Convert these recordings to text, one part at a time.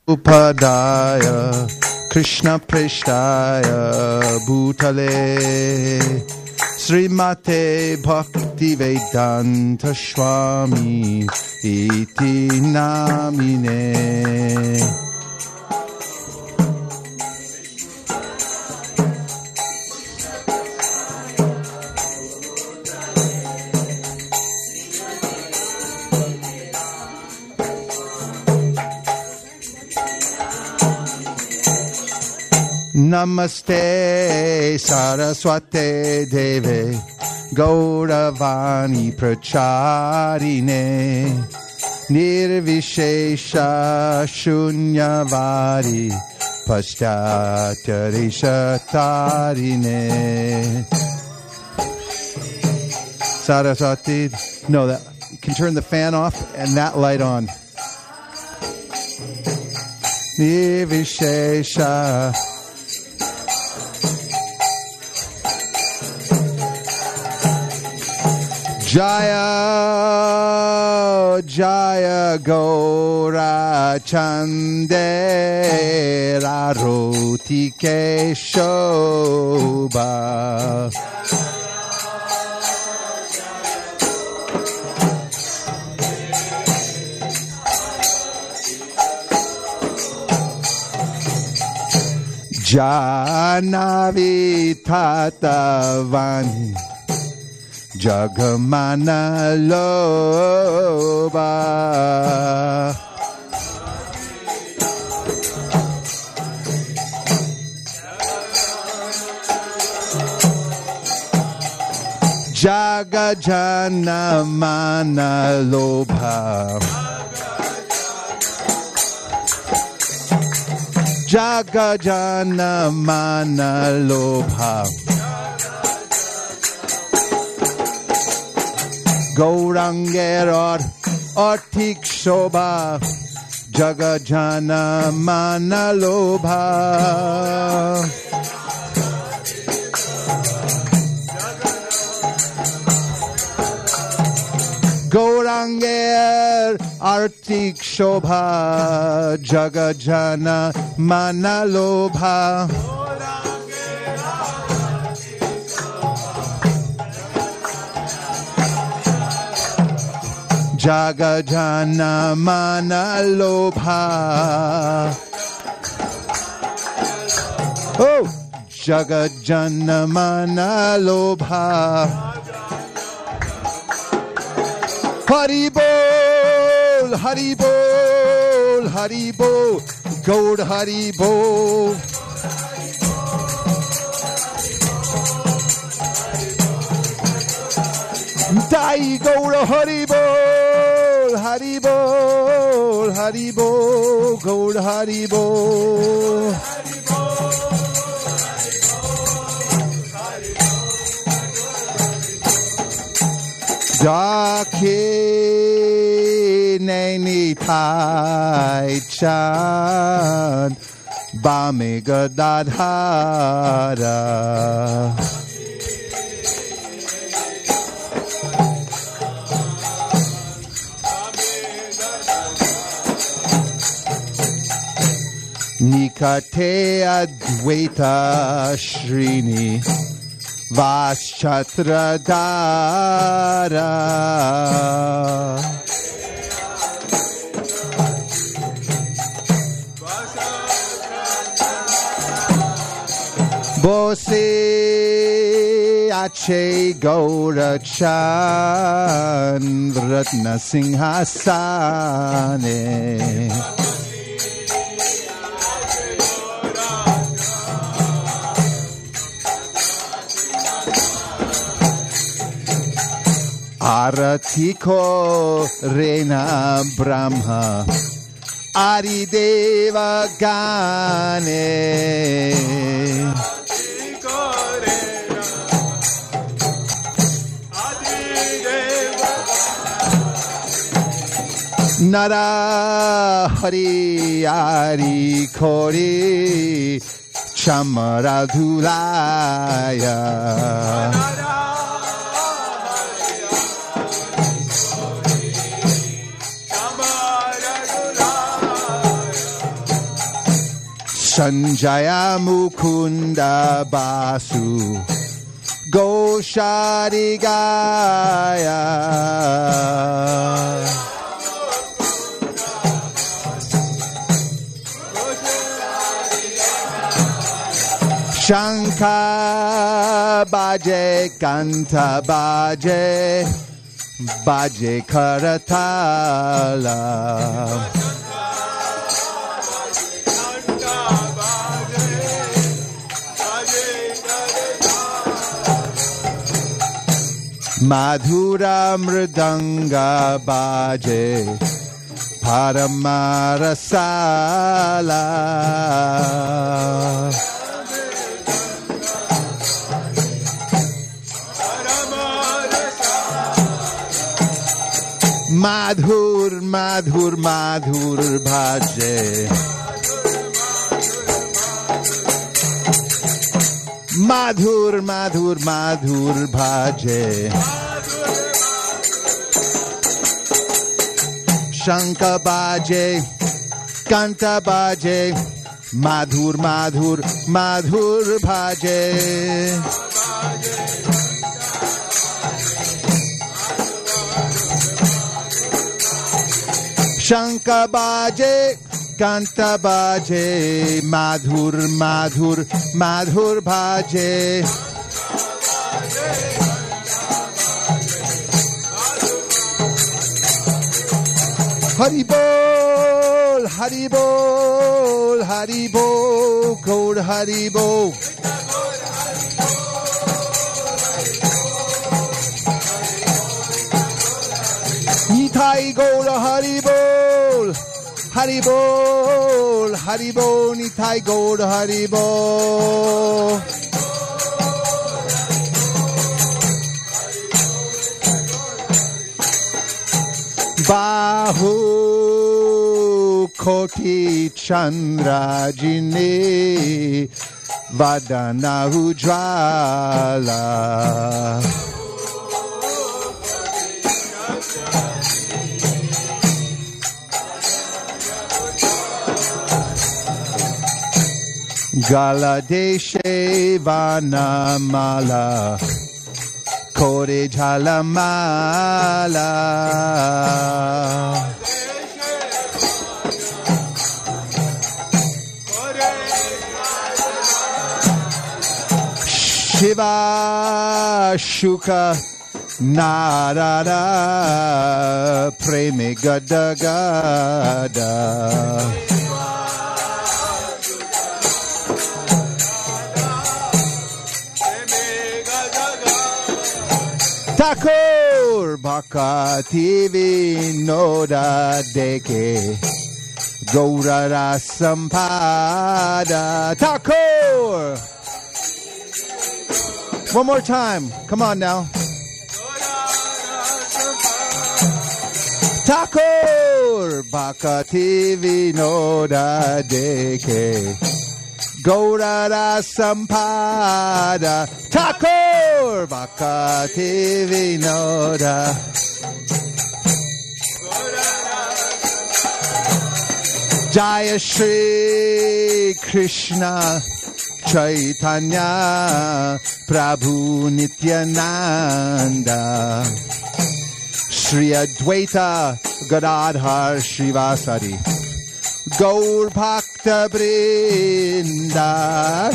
Upadaya Krishna Prishtaya Bhutale Srimate Bhakti Vedanta Swami Iti Namine. Namaste Saraswate Deve Gauravani Pracharine Nirvishesha Shunyavadi Paschatyarishatarine. Saraswati, no, that you can turn the fan off and that light on. Nirvishesha Jaya Jaya Gaura Chandera Rotike Shobha. Janavi Tatavani Jagamana Loba. Jagajana Mana Lobha. Jagajana Mana Lobha. Gauranger Artik Shobha Jagajana Mana Lobha. Gauranger Artik Shobha Jagajana Mana Lobha. Jagajana Mana Lobha. Oh, Jagajana Mana Lobha. Haribol, Haribol, Haribol, Gaur Haribol. Dai Gaur Haribol, Haribol, Haribol, Gaur Haribol. Dake Naini Tai Chan Bame Gadadhara. Nikate Advaita Shrini Vaschatradara. Bose Ache Gaura Chan Ratna Singhasane. Aratiko Rena Brahma Arideva Gane. Nara Hari Ari Kori Chamara Dhulaya. Sanjaya Mukunda Basu Goshari Gaya Shankha Baje Kanta Baje Baje Karatala Madhura Mridanga Baje Paramarasala Madhur, Madhur, Madhur Bhaje Madhur, Madhur, Madhur Bhaje Shankha Baje Kanta Baje Madhur, Madhur, Madhur Bhaje Shankha Baje Kanta Baje Madhur, Madhur, Madhur Bhaje Haribol, Haribol, Haribol, Gaur Haribol Nitai Gaur Haribol Haribol, Haribol, Nitai Gaur Haribol Bahu Koti Chandrajine Vadana Ujvala Gala Deshe Vanamala Kore Jalamala Shiva Shuka Narada Preme Gada Gada Thakur Bhakti Vinoda Deke Gaura Rasampada Thakur One more time. Come on now. Thakur Bhakti Vinoda Deke Gaura Rasampada Thakur Bhakti Vinoda Jaya Shri Krishna Chaitanya Prabhu Nityananda Shri Advaita Gadadhar Shrivasadi Gaur Bhakta Brinda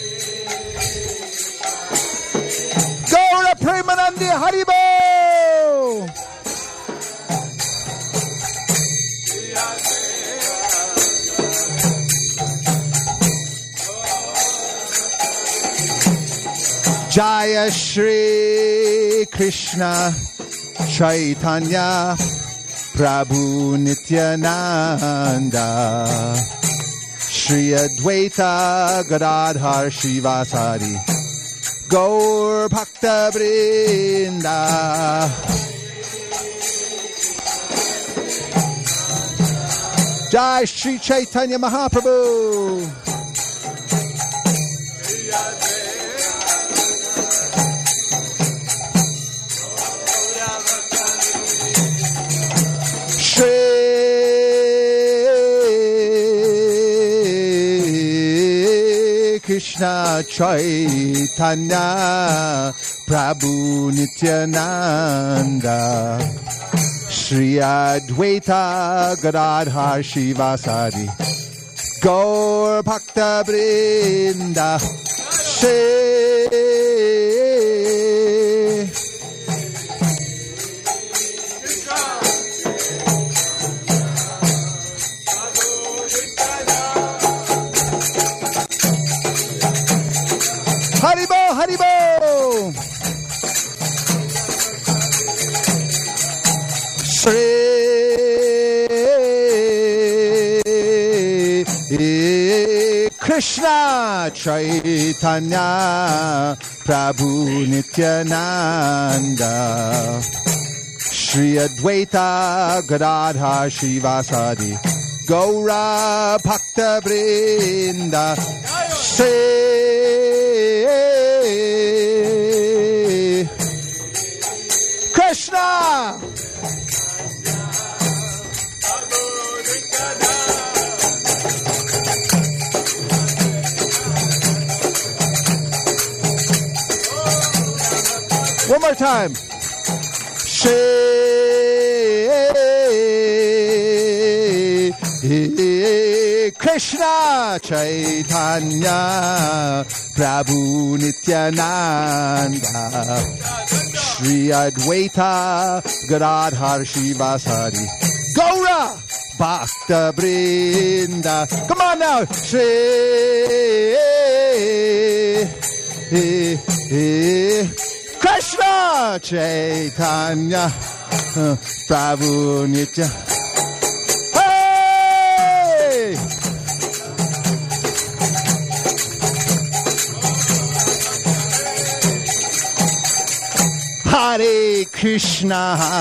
Gaura Premanandi Haribo Jaya Shri Krishna Chaitanya Prabhu Nityananda Shri Advaita Gadadhar Shrivasadi Gaur Bhakta Brinda Jai Shri Chaitanya Mahaprabhu Shri Krishna Chaitanya Prabhu Nityananda Shri Advaita Gadadhar Shivasari Gaur Bhakta Vrinda Haribo, Haribo! Shri Krishna Chaitanya Prabhu Nityananda Shri Advaita Gadadhar Shivasadi Gaura Bhakta Vrinda Shri Krishna one more time. Shri Krishna Chaitanya Prabhu Nityananda Shri Advaita Gadadhar Shivasari Gaura Bhakta Vrinda. Come on now. Shri Krishna Chaitanya Prabhu Nitya. Hey! Hare Krishna,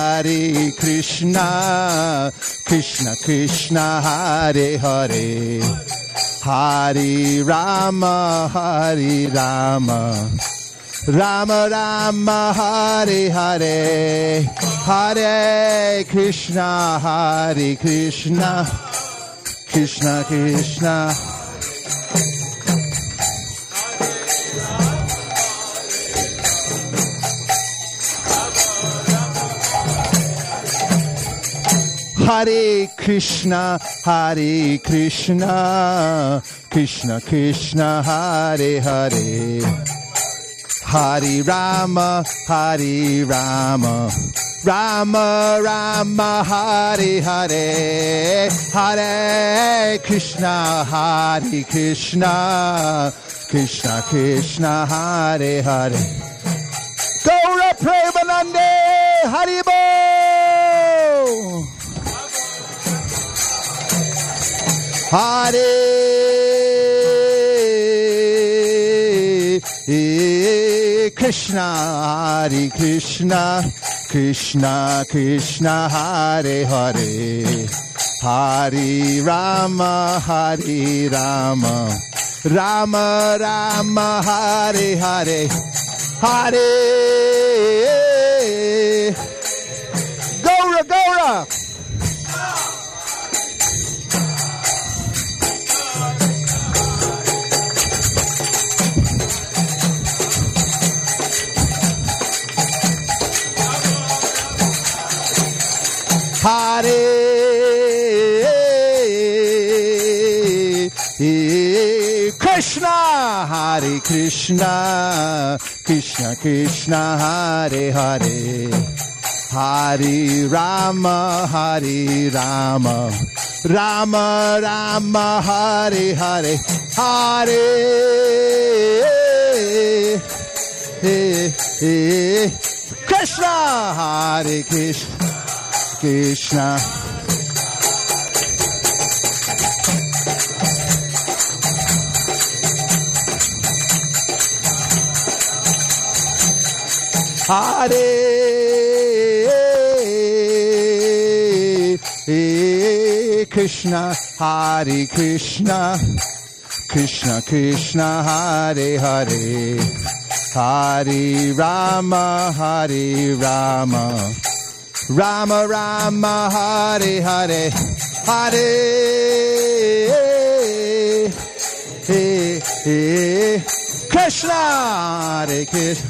Krishna Krishna, Hare Hare, Hare Rama, Hare Rama. Rama Rama Hare Hare Hare Krishna Krishna Krishna Hare Krishna Krishna Krishna Hare Hare Hare Rama, Hare Rama, Rama Rama, Hare Hare, Hare Krishna, Krishna Krishna, Hare Hare. Gaura Premanande, Haribo. Hare Krishna, Hare Krishna, Krishna Krishna, Hare Hare, Hare Rama, Hare Rama, Rama Rama, Hare Hare, Hare Gaura Gaura. Hare Krishna, Hare Krishna, Krishna Krishna, Hare Hare, Hare Rama, Hare Rama, Rama Rama, Hare Hare, Hare Krishna, Hare Krishna, Krishna. Hare Krishna, Hare Krishna, Krishna Krishna, Hare Hare, Hare Rama, Hare Rama, Rama Rama, Hare Hare, Hare Krishna, Hare Krishna.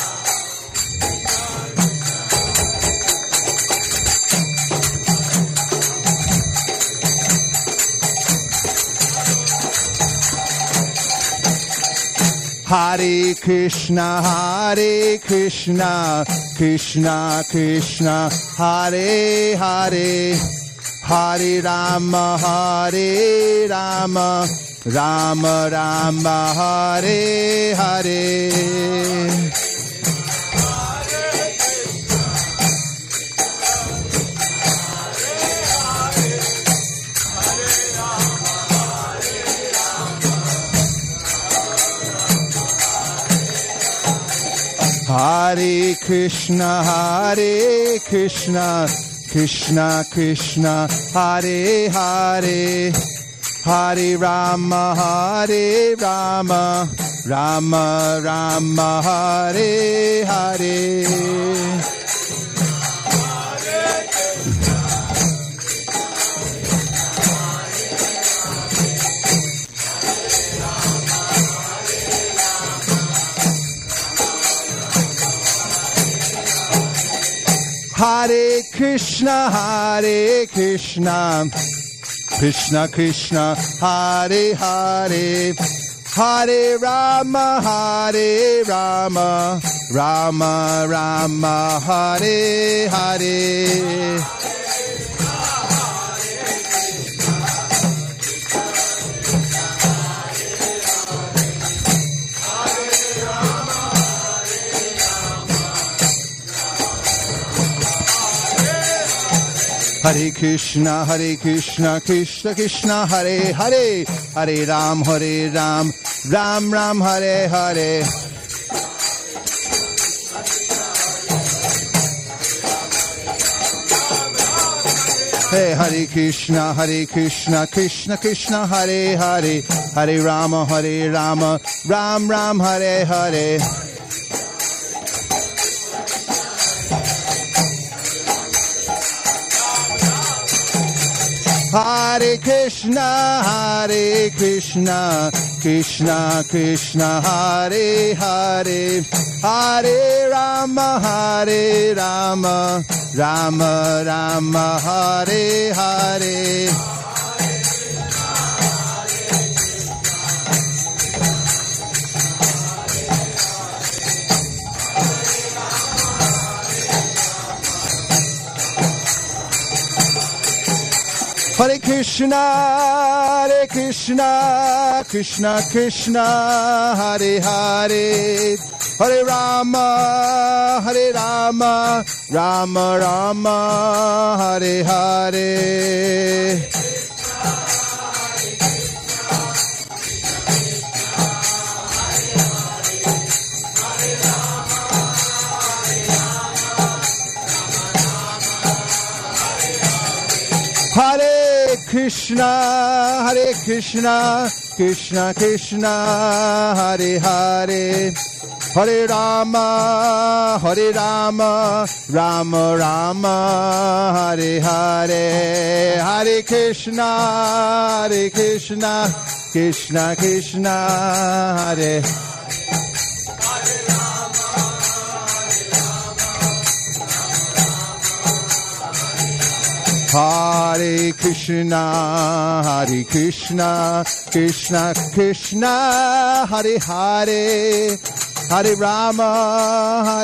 Hare Krishna, Hare Krishna, Krishna Krishna, Hare Hare, Hare Rama, Hare Rama, Rama Rama, Hare Hare. Hare Krishna, Hare Krishna, Krishna Krishna, Hare Hare, Hare Rama, Hare Rama, Rama Rama, Hare Hare. Hare Krishna, Hare Krishna, Krishna Krishna, Hare Hare, Hare Rama, Hare Rama, Rama Rama, Hare Hare. Hare Krishna, Krishna Krishna, Hare Hare, Hare Ram, Ram Ram, Hare Hare. Hey, Hare Krishna, Krishna Krishna, Hare Hare, Hare Rama, Ram Ram, Hare Hare. Hare Krishna, Krishna Krishna, Hare Hare, Hare Rama, Rama Rama, Hare Hare. Hare Krishna, Krishna Krishna, Hare Hare, Hare Rama, Rama Rama, Hare Hare. Hare Krishna, Krishna Krishna, Hare Hare, Hare Rama, Rama Rama, Hare Hare, Hare Krishna, Krishna Krishna, Hare. Hare Krishna, Krishna Krishna, Hare Hare, Hare Rama,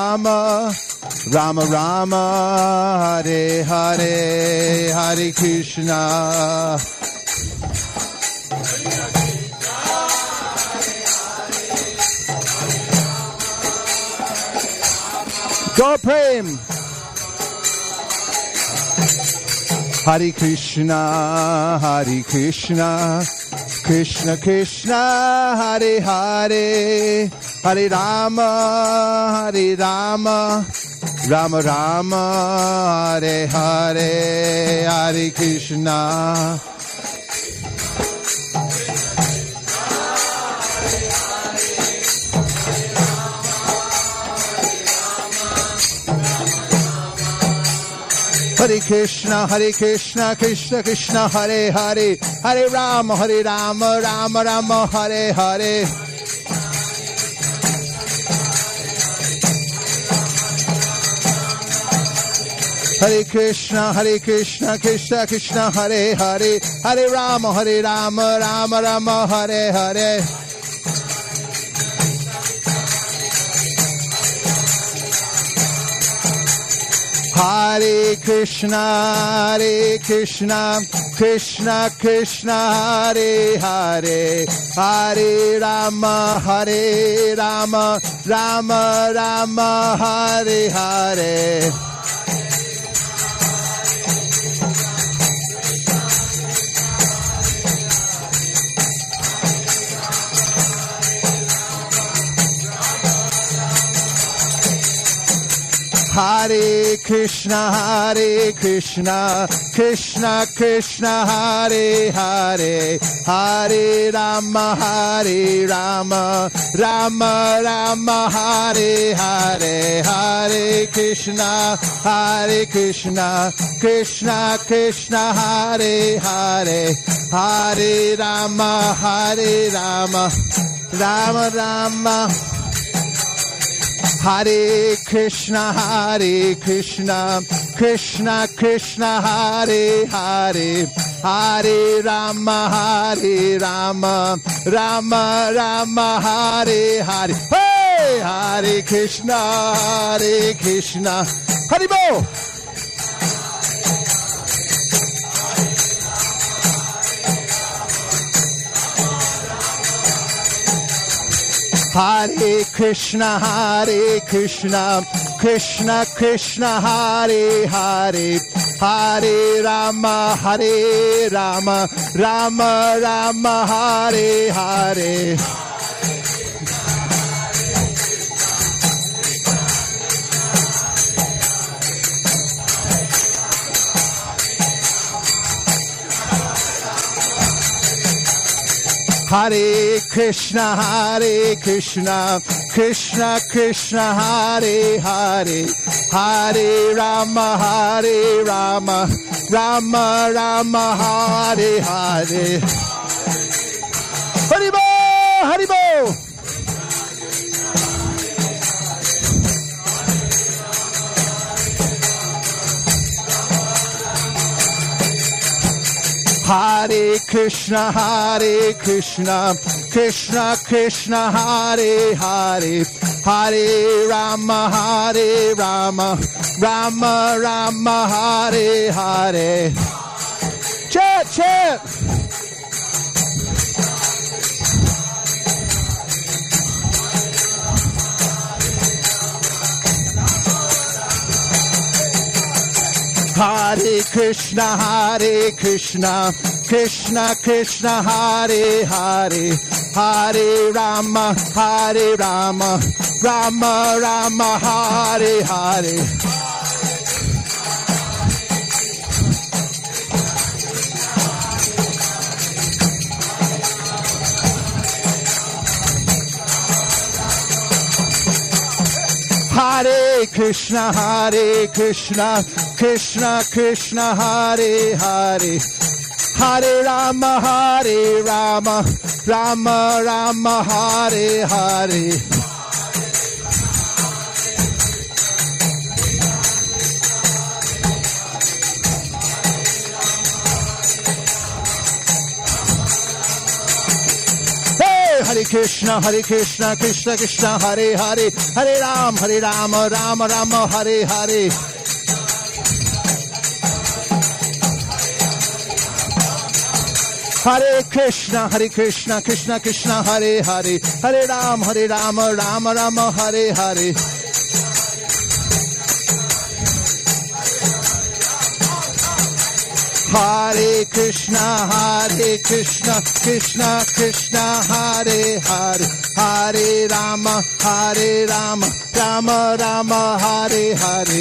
Rama Rama, Hare Hare, Hare Krishna. Go Prem. Hare Krishna, Krishna Krishna, Hare Hare, Hare Rama, Rama Rama, Hare Hare, Hare Krishna. Hare Krishna, Krishna Krishna, Hare Hare, Hare Rama, Rama Rama, Hare Hare. Hare Krishna, Krishna Krishna, Hare Hare, Hare Rama, Rama Rama, Hare Hare. Hare Krishna, Krishna Krishna, Hare Hare, Hare Rama, Rama Rama, Hare Hare. Hare Krishna, Krishna Krishna, Hare Hare, Hare Rama, Rama Rama, Hare Hare, Hare Krishna, Krishna Krishna, Hare Hare, Hare Rama, Rama Rama. Hare Krishna, Krishna Krishna, Hare Hare, Hare Rama, Rama Rama, Hare Hare. Hey, Hare Krishna, Haribol. Hare Krishna, Krishna Krishna, Hare Hare, Hare Rama, Rama Rama, Hare Hare. Hare Krishna, Krishna Krishna, Hare Hare, Hare Rama, Rama Rama, Hare Hare. Haribol, Haribol. Hare Krishna, Krishna Krishna, Hare Hare, Hare Rama, Rama Rama, Hare Hare. Chant, chant. Hare Krishna, Krishna Krishna, Hare Hare, Hare Rama, Rama Rama, Hare Hare. Hare Krishna, Krishna Krishna, Hare Hare, Hare Rama, Rama Rama, Hare Hare. Hare Krishna, Krishna Krishna, Hare Hare, Hare Rama, Rama Rama, Hare Hare. Hare Krishna, Krishna Krishna, Hare Hare, Hare Rama, Rama Rama, Hare Hare. Hare Krishna, Krishna Krishna, Hare Hare, Hare Rama, Rama Rama, Hare Hare.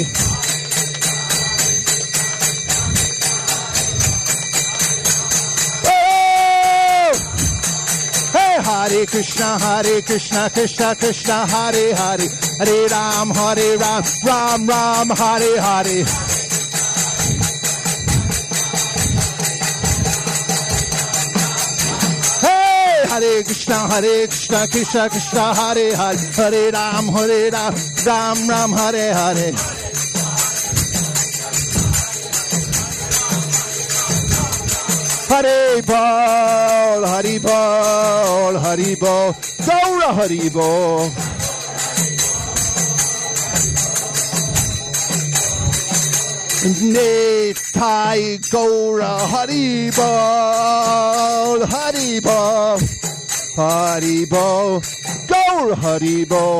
Hare Krishna, Krishna Krishna, Hare Hare, Hare Ram, Ram Ram, Hare Hare. Hey, Hare Krishna, Krishna, Hare Hare, Hare Ram, Ram Ram, Hare Hare. Haribol, Haribol, Haribol, Gaura Haribol. Nitai Gaura Haribol, Haribol, Haribol, Gaura Haribol.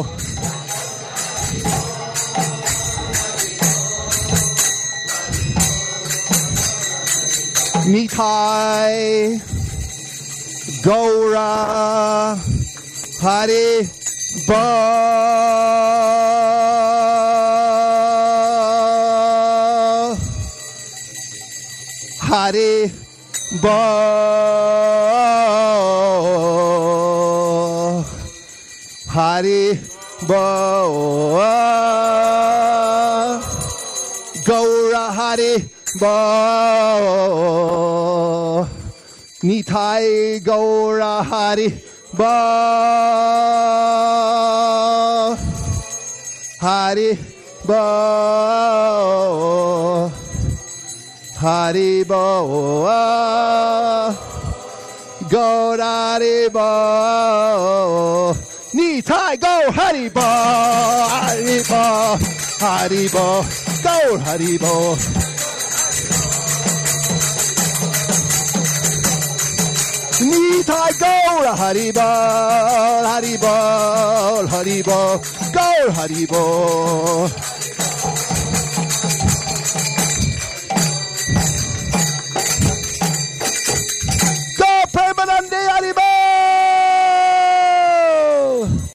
Nitai Gaura Haribol, Haribol, Haribol, Gaura Haribol, Nitai Gaura Haribol, Haribol, Haribol, Gaura Haribol, Nitai go Haribol, Haribol, Haribol, go Haribol. Nitai Gaura Haribol, Haribol, Haribol, Gaura Haribol.